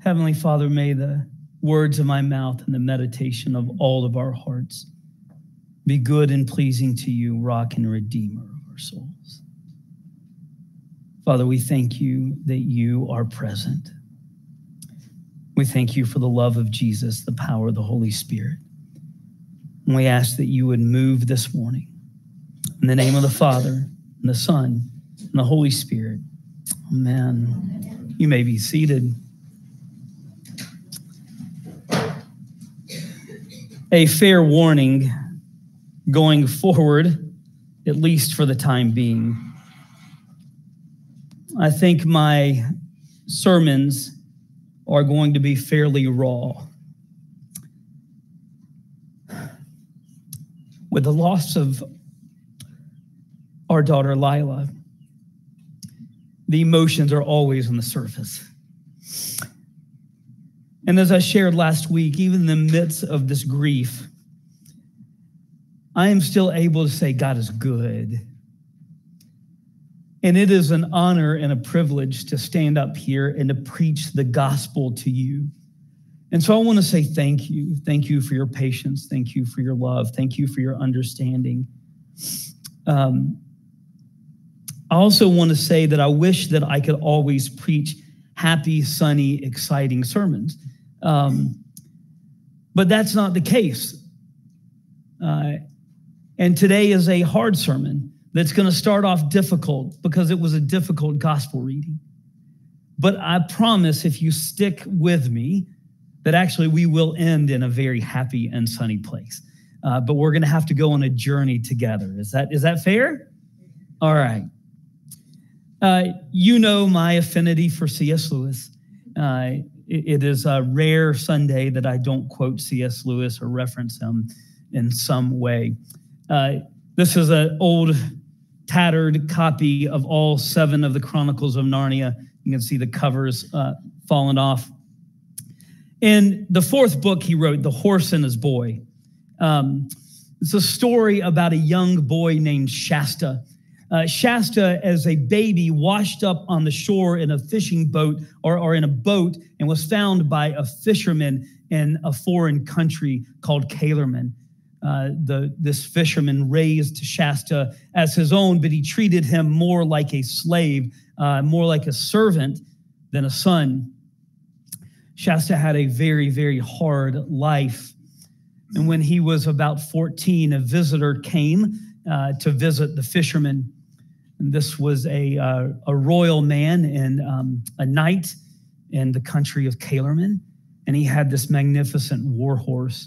Heavenly Father, may the words of my mouth and the meditation of all of our hearts be good and pleasing to you, rock and redeemer of our souls. Father, we thank you that you are present. We thank you for the love of Jesus, the power of the Holy Spirit. And we ask that you would move this morning. In the name of the Father, and the Son, and the Holy Spirit. Amen. You may be seated. A fair warning going forward, at least for the time being. I think my sermons are going to be fairly raw. With the loss of our daughter, Lila, the emotions are always on the surface. And as I shared last week, even in the midst of this grief, I am still able to say God is good. And it is an honor and a privilege to stand up here and to preach the gospel to you. And so I want to say thank you. Thank you for your patience. Thank you for your love. Thank you for your understanding. I also want to say that I wish that I could always preach happy, sunny, exciting sermons. But that's not the case. And today is a hard sermon that's going to start off difficult because it was a difficult gospel reading. But I promise if you stick with me, that actually we will end in a very happy and sunny place. But we're going to have to go on a journey together. Is that fair? All right. You know my affinity for C.S. Lewis. It is a rare Sunday that I don't quote C.S. Lewis or reference him in some way. This is an old, tattered copy of all 7 of the Chronicles of Narnia. You can see the covers falling off. In the 4th book he wrote, The Horse and His Boy. It's a story about a young boy named Shasta. Shasta, as a baby, washed up on the shore in a fishing boat or in a boat and was found by a fisherman in a foreign country called Calormen. This fisherman raised Shasta as his own, but he treated him more like a slave, more like a servant than a son. Shasta had a very, very hard life. And when he was about 14, a visitor came to visit the fisherman. And this was a royal man and a knight in the country of Calormen. And he had this magnificent war horse.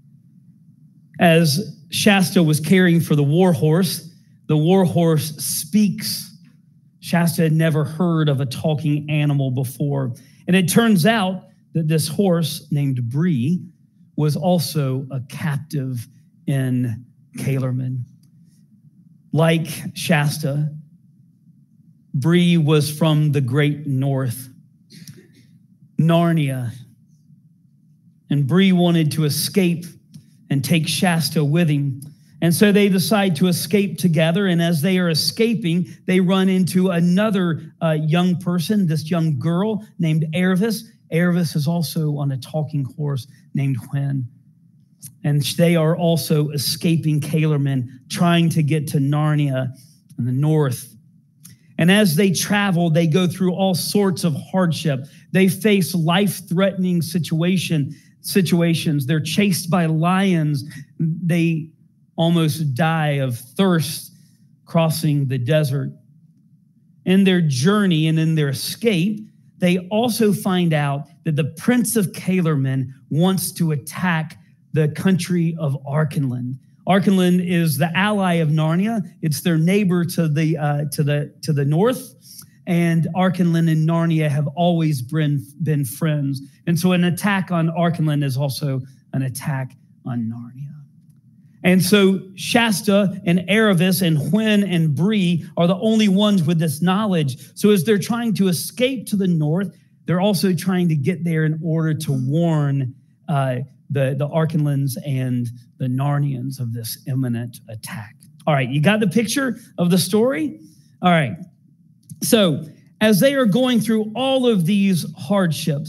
As Shasta was caring for the war horse speaks. Shasta had never heard of a talking animal before. And it turns out that this horse named Bree was also a captive in Calormen. Like Shasta, Bree was from the great north, Narnia. And Bree wanted to escape and take Shasta with him. And so they decide to escape together. And as they are escaping, they run into another young person, this young girl named Aravis. Aravis is also on a talking horse named Hwin. And they are also escaping Calormen, trying to get to Narnia in the north. And as they travel, they go through all sorts of hardship. They face life-threatening situations. They're chased by lions. They almost die of thirst crossing the desert. In their journey and in their escape, they also find out that the Prince of Calormen wants to attack the country of Archenland. Archenland is the ally of Narnia. It's their neighbor to the north. And Archenland and Narnia have always been friends. And so an attack on Archenland is also an attack on Narnia. And so Shasta and Aravis and Hwin and Bree are the only ones with this knowledge. So as they're trying to escape to the north, they're also trying to get there in order to warn the Archenlands and the Narnians of this imminent attack. All right, you got the picture of the story? All right. So as they are going through all of these hardships,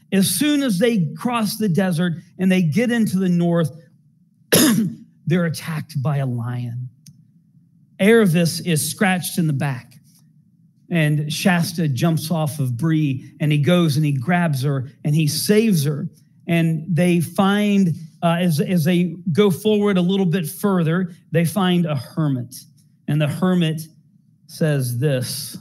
As soon as they cross the desert and they get into the north, they're attacked by a lion. Aravis is scratched in the back, and Shasta jumps off of Bree, and he goes and he grabs her and he saves her. And they find, as they go forward a little bit further, they find a hermit. And the hermit says this: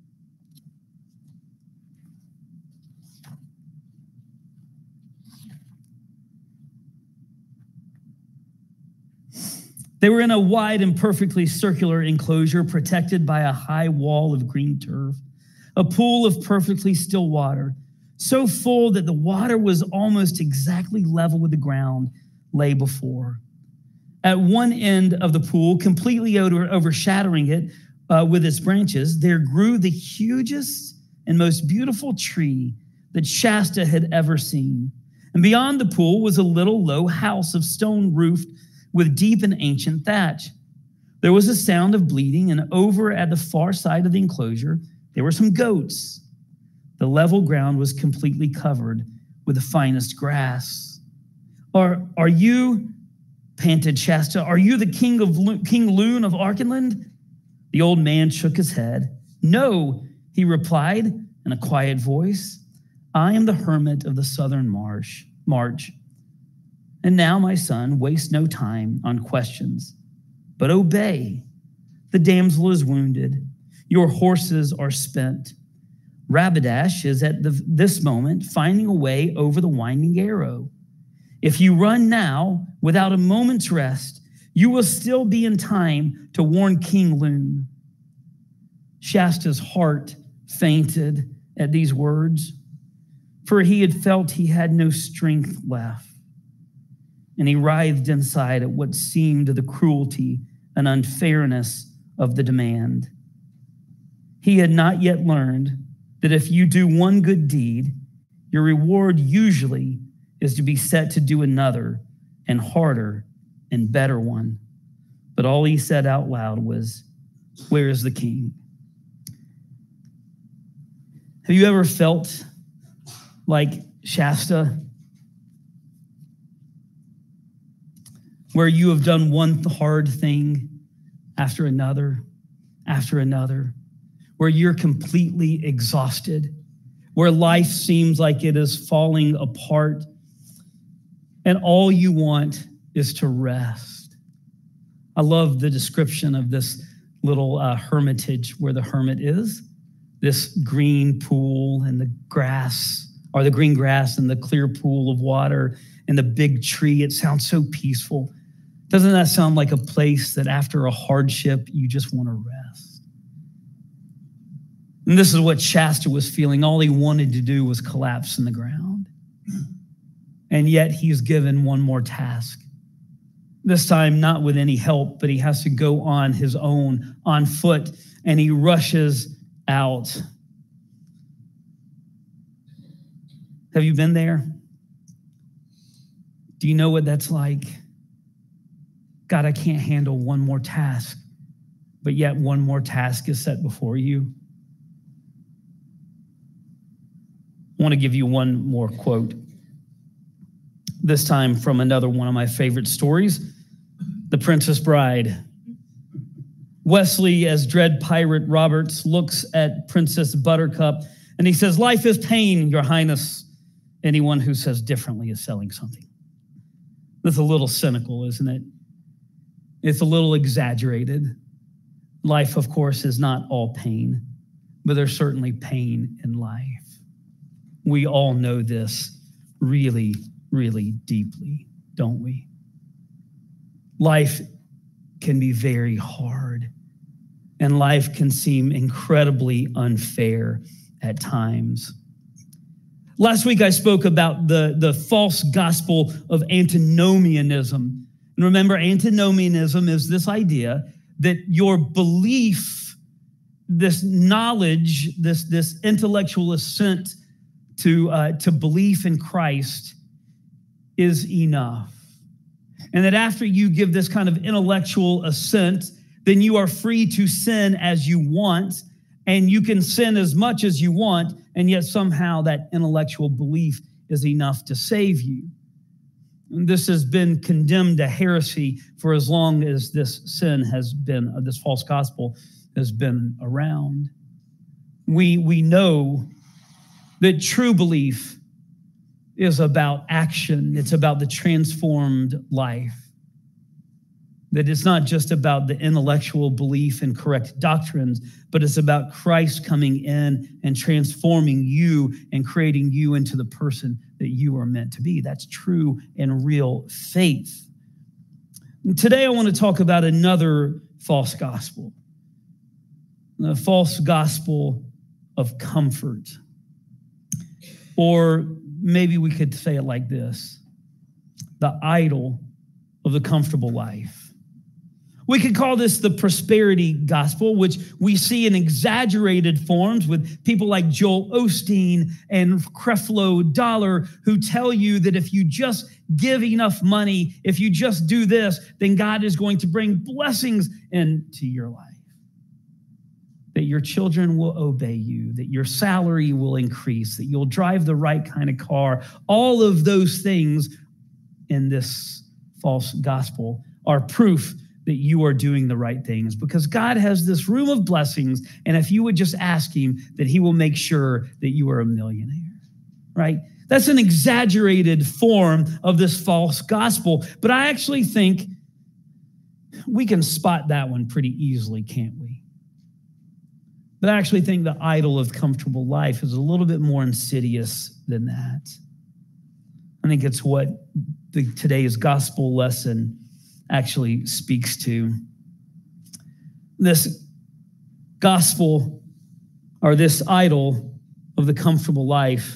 they were in a wide and perfectly circular enclosure protected by a high wall of green turf, a pool of perfectly still water, so full that the water was almost exactly level with the ground, lay before. At one end of the pool, completely overshadowing it with its branches, there grew the hugest and most beautiful tree that Shasta had ever seen. And beyond the pool was a little low house of stone roofed with deep and ancient thatch. There was a sound of bleating, and over at the far side of the enclosure, there were some goats. The level ground was completely covered with the finest grass. Are you, panted Shasta, are you the King Lune of Archenland? The old man shook his head. No, he replied in a quiet voice. I am the hermit of the southern march. And now, my son, waste no time on questions, but obey. The damsel is wounded. Your horses are spent. Rabidash is at this moment finding a way over the winding arrow. If you run now without a moment's rest, you will still be in time to warn King Lune. Shasta's heart fainted at these words, for he had felt he had no strength left. And he writhed inside at what seemed the cruelty and unfairness of the demand. He had not yet learned that if you do one good deed, your reward usually is to be set to do another and harder and better one. But all he said out loud was, where is the king? Have you ever felt like Shasta, where you have done one hard thing after another, where you're completely exhausted, where life seems like it is falling apart, and all you want is to rest? I love the description of this little hermitage where the hermit is, this green pool and the grass, or the green grass and the clear pool of water and the big tree. It sounds so peaceful. Doesn't that sound like a place that after a hardship, you just want to rest? And this is what Shasta was feeling. All he wanted to do was collapse in the ground. And yet he's given one more task. This time, not with any help, but he has to go on his own, on foot, and he rushes out. Have you been there? Do you know what that's like? God, I can't handle one more task, but yet one more task is set before you. I want to give you one more quote, this time from another one of my favorite stories, The Princess Bride. Wesley, as Dread Pirate Roberts, looks at Princess Buttercup and he says, life is pain, Your Highness. Anyone who says differently is selling something. That's a little cynical, isn't it? It's a little exaggerated. Life, of course, is not all pain, but there's certainly pain in life. We all know this really, really deeply, don't we? Life can be very hard, and life can seem incredibly unfair at times. Last week, I spoke about the false gospel of antinomianism. And remember, antinomianism is this idea that your belief, this knowledge, this intellectual assent to belief in Christ is enough. And that after you give this kind of intellectual assent, then you are free to sin as you want, and you can sin as much as you want, and yet somehow that intellectual belief is enough to save you. And this has been condemned to heresy for as long as this sin has been, this false gospel has been around. We know that true belief is about action. It's about the transformed life. That it's not just about the intellectual belief and correct doctrines, but it's about Christ coming in and transforming you and creating you into the person that you are meant to be. That's true and real faith. And today I want to talk about another false gospel. The false gospel of comfort. Or maybe we could say it like this: the idol of the comfortable life. We could call this the prosperity gospel, which we see in exaggerated forms with people like Joel Osteen and Creflo Dollar, who tell you that if you just give enough money, if you just do this, then God is going to bring blessings into your life. That your children will obey you, that your salary will increase, that you'll drive the right kind of car. All of those things in this false gospel are proof that you are doing the right things, because God has this room of blessings, and if you would just ask him, that he will make sure that you are a millionaire, right? That's an exaggerated form of this false gospel, but I actually think we can spot that one pretty easily, can't we? But I actually think the idol of comfortable life is a little bit more insidious than that. I think it's what today's gospel lesson actually speaks to. This gospel, or this idol of the comfortable life,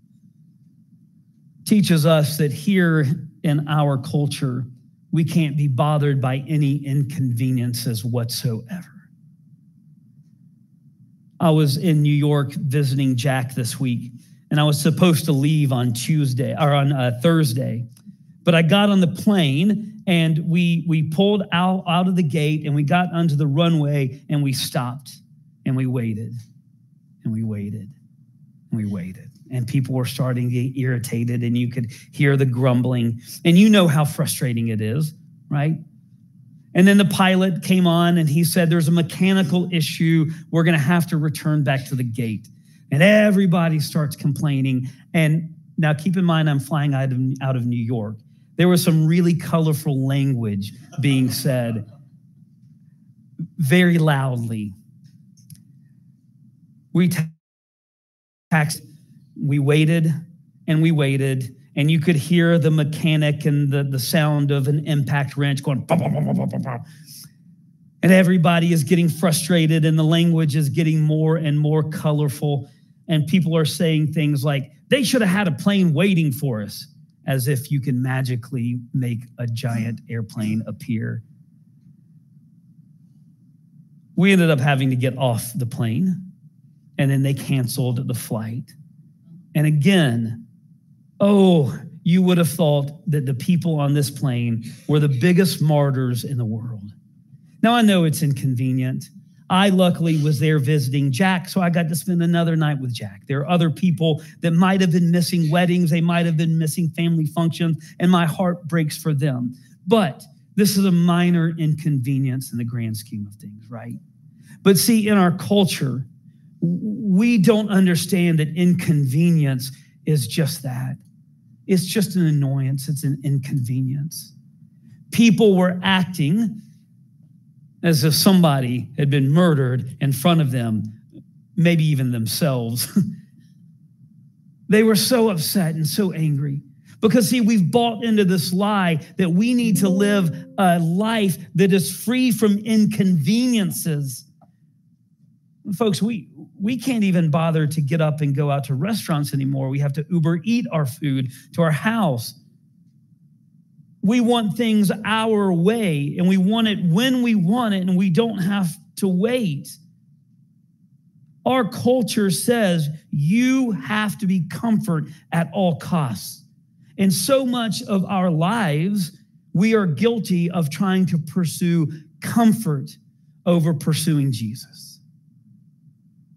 teaches us that here in our culture, we can't be bothered by any inconveniences whatsoever. I was in New York visiting Jack this week, and I was supposed to leave on Thursday, but I got on the plane and we pulled out of the gate, and we got onto the runway, and we stopped, and we waited, and we waited, and we waited. And people were starting to get irritated, and you could hear the grumbling. And you know how frustrating it is, right? And then the pilot came on, and he said, there's a mechanical issue. We're going to have to return back to the gate. And everybody starts complaining. And now keep in mind, I'm flying out of New York. There was some really colorful language being said very loudly. We waited and we waited, and you could hear the mechanic and the sound of an impact wrench going, bah, bah, bah, bah, bah, bah. And everybody is getting frustrated, and the language is getting more and more colorful. And people are saying things like, they should have had a plane waiting for us, as if you can magically make a giant airplane appear. We ended up having to get off the plane, and then they canceled the flight. And again, you would have thought that the people on this plane were the biggest martyrs in the world. Now, I know it's inconvenient. I luckily was there visiting Jack, so I got to spend another night with Jack. There are other people that might have been missing weddings. They might have been missing family functions, and my heart breaks for them. But this is a minor inconvenience in the grand scheme of things, right? But see, in our culture, we don't understand that inconvenience is just that. It's just an annoyance. It's an inconvenience. People were acting as if somebody had been murdered in front of them, maybe even themselves. They were so upset and so angry because, see, we've bought into this lie that we need to live a life that is free from inconveniences. Folks, we can't even bother to get up and go out to restaurants anymore. We have to Uber eat our food to our house. We want things our way, and we want it when we want it, and we don't have to wait. Our culture says you have to be comfort at all costs. And so much of our lives, we are guilty of trying to pursue comfort over pursuing Jesus.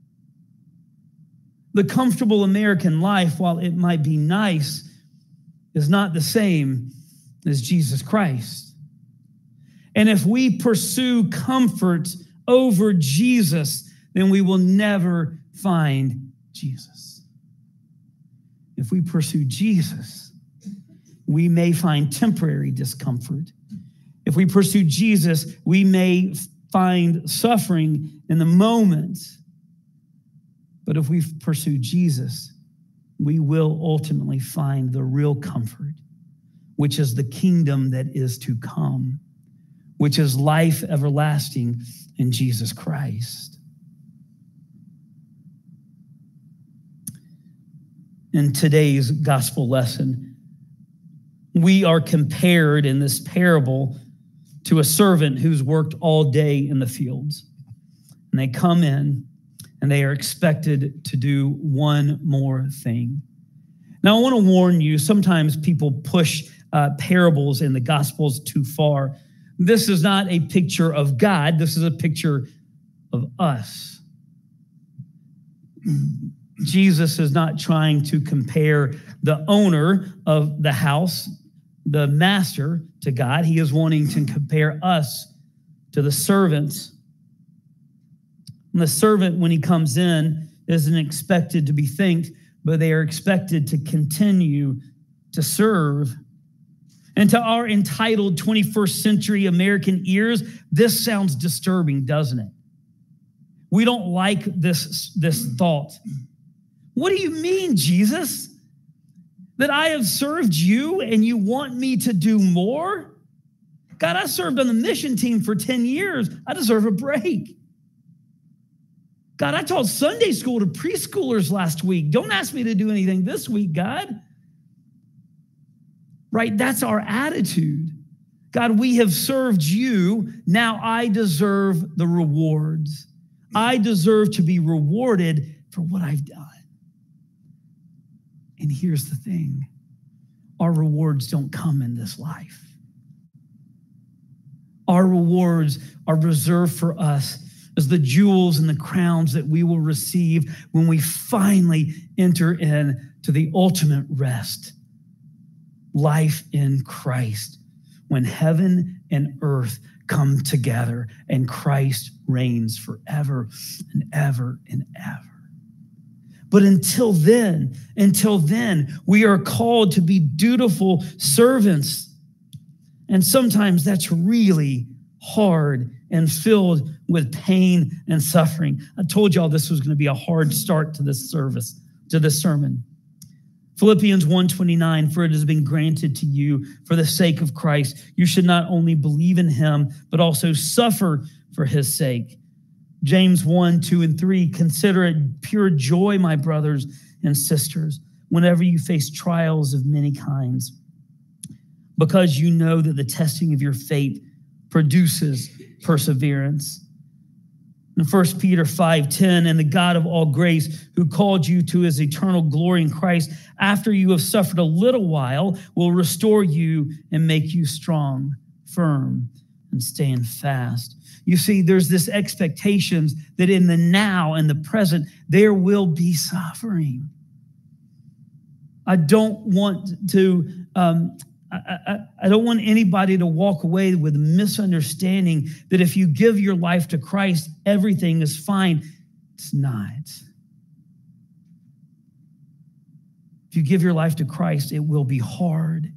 The comfortable American life, while it might be nice, is not the same as Jesus Christ. And if we pursue comfort over Jesus, then we will never find Jesus. If we pursue Jesus, we may find temporary discomfort. If we pursue Jesus, we may find suffering in the moment. But if we pursue Jesus, we will ultimately find the real comfort, which is the kingdom that is to come, which is life everlasting in Jesus Christ. In today's gospel lesson, we are compared in this parable to a servant who's worked all day in the fields. And they come in and they are expected to do one more thing. Now, I want to warn you, sometimes people push parables in the Gospels too far. This is not a picture of God. This is a picture of us. Jesus is not trying to compare the owner of the house, the master, to God. He is wanting to compare us to the servants. And the servant, when he comes in, isn't expected to be thanked, but they are expected to continue to serve. And to our entitled 21st century American ears, this sounds disturbing, doesn't it? We don't like this thought. What do you mean, Jesus? That I have served you and you want me to do more? God, I served on the mission team for 10 years. I deserve a break. God, I taught Sunday school to preschoolers last week. Don't ask me to do anything this week, God. Right? That's our attitude. God, we have served you. Now I deserve the rewards. I deserve to be rewarded for what I've done. And here's the thing. Our rewards don't come in this life. Our rewards are reserved for us as the jewels and the crowns that we will receive when we finally enter into the ultimate rest, life in Christ, when heaven and earth come together and Christ reigns forever and ever and ever. But until then, we are called to be dutiful servants. And sometimes that's really hard and filled with pain and suffering. I told y'all this was going to be a hard start to this service, to this sermon. Philippians 1:29, for it has been granted to you for the sake of Christ. You should not only believe in him, but also suffer for his sake. James 1:2-3, consider it pure joy, my brothers and sisters, whenever you face trials of many kinds, because you know that the testing of your faith produces perseverance. In 1 Peter 5:10, and the God of all grace, who called you to his eternal glory in Christ, after you have suffered a little while, will restore you and make you strong, firm, and stand fast. You see, there's this expectation that in the now and the present, there will be suffering. I don't want anybody to walk away with a misunderstanding that if you give your life to Christ, everything is fine. It's not. If you give your life to Christ, it will be hard.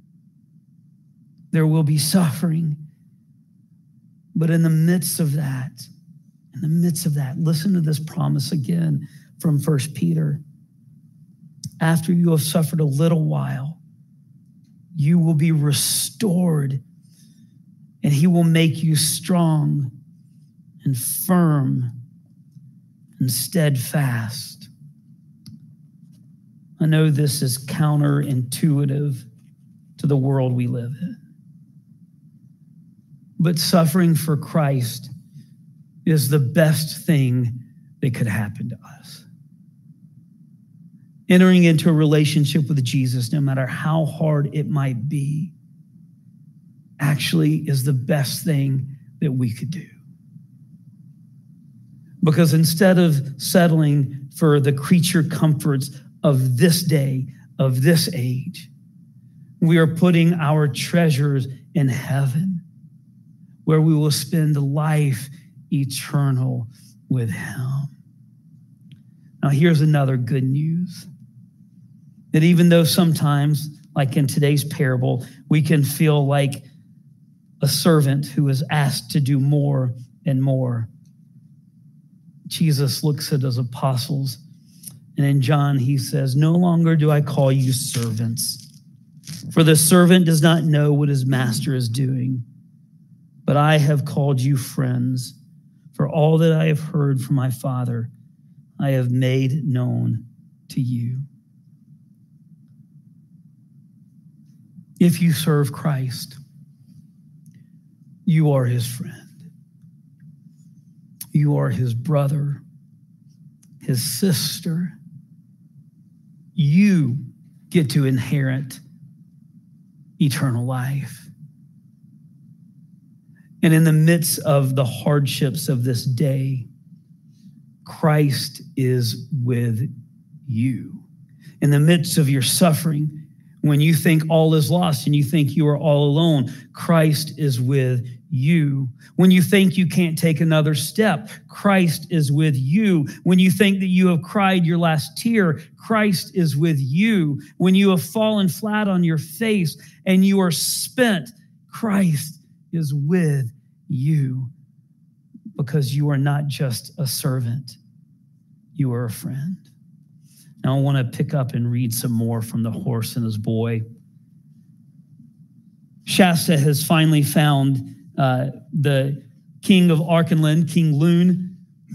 There will be suffering. But in the midst of that, listen to this promise again from 1 Peter. After you have suffered a little while, you will be restored, and he will make you strong and firm and steadfast. I know this is counterintuitive to the world we live in. But suffering for Christ is the best thing that could happen to us. Entering into a relationship with Jesus, no matter how hard it might be, actually is the best thing that we could do. Because instead of settling for the creature comforts of this day, of this age. We are putting our treasures in heaven, where we will spend life eternal with him. Now, here's another good news. That even though sometimes, like in today's parable, we can feel like a servant who is asked to do more and more, Jesus looks at his apostles, and in John he says, "No longer do I call you servants, for the servant does not know what his master is doing, but I have called you friends, for all that I have heard from my Father, I have made known to you." If you serve Christ, you are his friend. You are his brother, his sister. You get to inherit eternal life. And in the midst of the hardships of this day, Christ is with you. In the midst of your suffering, when you think all is lost and you think you are all alone, Christ is with you. When you think you can't take another step, Christ is with you. When you think that you have cried your last tear, Christ is with you. When you have fallen flat on your face and you are spent, Christ is with you, because you are not just a servant, you are a friend. Now I want to pick up and read some more from The Horse and His Boy. Shasta has finally found the king of Archenland, King Lune,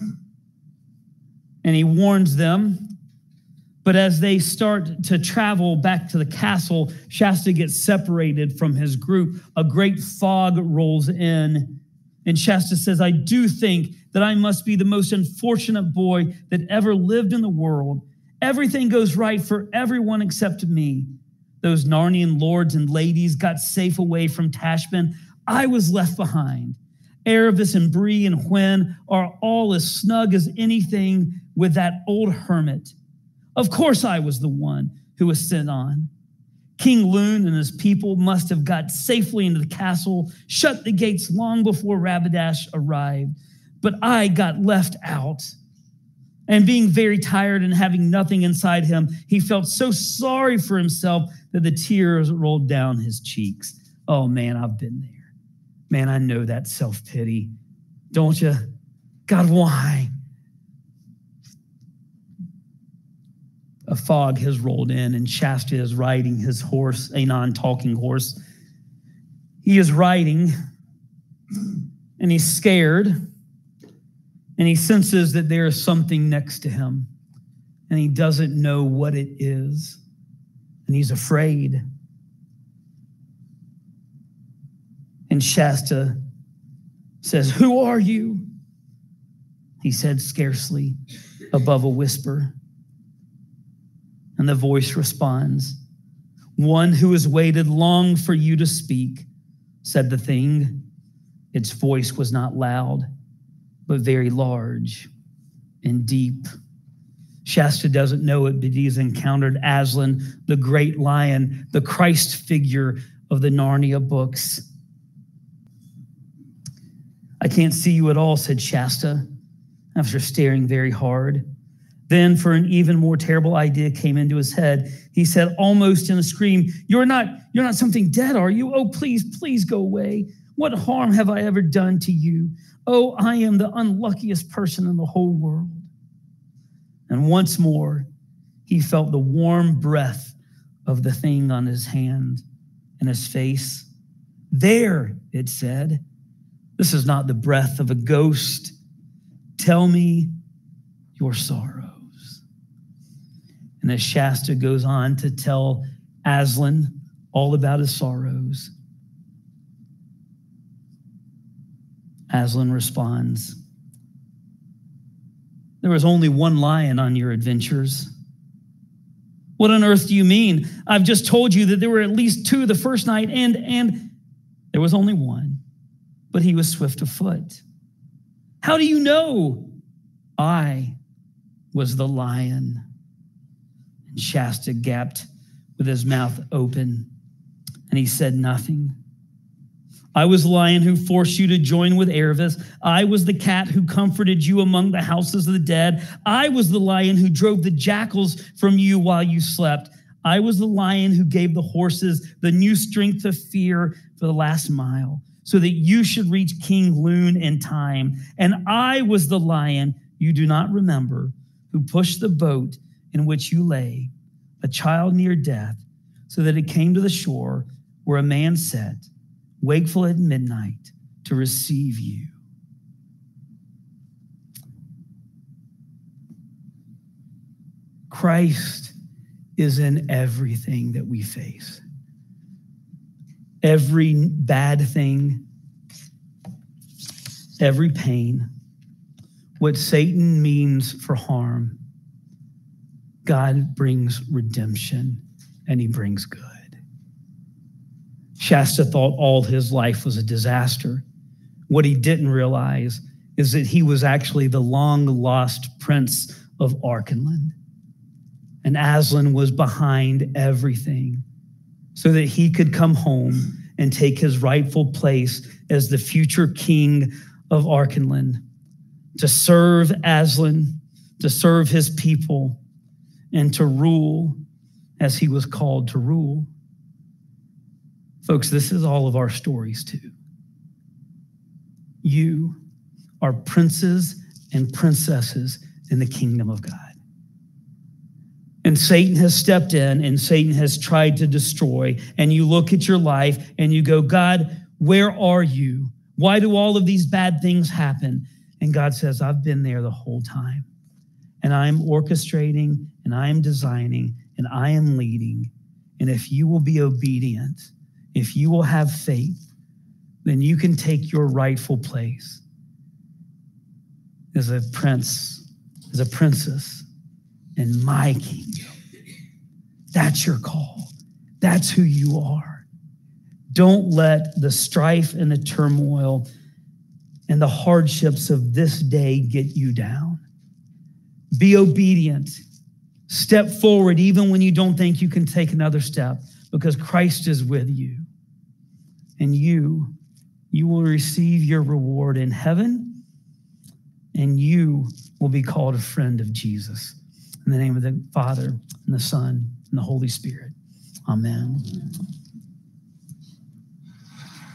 and he warns them. But as they start to travel back to the castle, Shasta gets separated from his group. A great fog rolls in, and Shasta says, "I do think that I must be the most unfortunate boy that ever lived in the world. Everything goes right for everyone except me. Those Narnian lords and ladies got safe away from Tashbin. I was left behind. Erebus and Bree and Hwen are all as snug as anything with that old hermit. Of course I was the one who was sent on. King Lune and his people must have got safely into the castle, shut the gates long before Rabadash arrived. But I got left out. And being very tired and having nothing inside him, he felt so sorry for himself that the tears rolled down his cheeks." Oh man, I've been there. Man, I know that self-pity. Don't you? God, why? A fog has rolled in, and Shasta is riding his horse, a non-talking horse. He is riding, and he's scared, and he senses that there is something next to him, and he doesn't know what it is, and he's afraid. And Shasta says, "Who are you?" He said scarcely above a whisper. And the voice responds, "One who has waited long for you to speak," said the thing. Its voice was not loud, but very large and deep. Shasta doesn't know it, but he's encountered Aslan, the great lion, the Christ figure of the Narnia books. "I can't see you at all," said Shasta, after staring very hard. Then, for an even more terrible idea came into his head, he said, almost in a scream, You're not something dead, are you? Oh, please, please go away. What harm have I ever done to you? Oh, I am the unluckiest person in the whole world." And once more, he felt the warm breath of the thing on his hand and his face. "There," it said. "This is not the breath of a ghost. Tell me your sorrows." And as Shasta goes on to tell Aslan all about his sorrows, Aslan responds, "There was only one lion on your adventures." "What on earth do you mean? I've just told you that there were at least two the first night, and there was only one, but he was swift of foot." "How do you know?" "I was the lion. And Shasta gaped with his mouth open, and he said nothing. I was the lion who forced you to join with Erebus. I was the cat who comforted you among the houses of the dead. I was the lion who drove the jackals from you while you slept. I was the lion who gave the horses the new strength of fear for the last mile, so that you should reach King Loon in time. And I was the lion you do not remember, who pushed the boat in which you lay, a child near death, so that it came to the shore where a man sat, wakeful at midnight, to receive you. Christ is in everything that we face. Every bad thing, every pain, what Satan means for harm, God brings redemption and he brings good. Shasta thought all his life was a disaster. What he didn't realize is that he was actually the long-lost prince of Archenland. And Aslan was behind everything so that he could come home and take his rightful place as the future king of Archenland, to serve Aslan, to serve his people, and to rule as he was called to rule. Folks, this is all of our stories too. You are princes and princesses in the kingdom of God. And Satan has stepped in and Satan has tried to destroy. And you look at your life and you go, God, where are you? Why do all of these bad things happen? And God says, I've been there the whole time. And I am orchestrating and I am designing and I am leading. And if you will be obedient, if you will have faith, then you can take your rightful place as a prince, as a princess in my kingdom. That's your call. That's who you are. Don't let the strife and the turmoil and the hardships of this day get you down. Be obedient. Step forward even when you don't think you can take another step, because Christ is with you. And you will receive your reward in heaven, and you will be called a friend of Jesus. In the name of the Father, and the Son, and the Holy Spirit. Amen.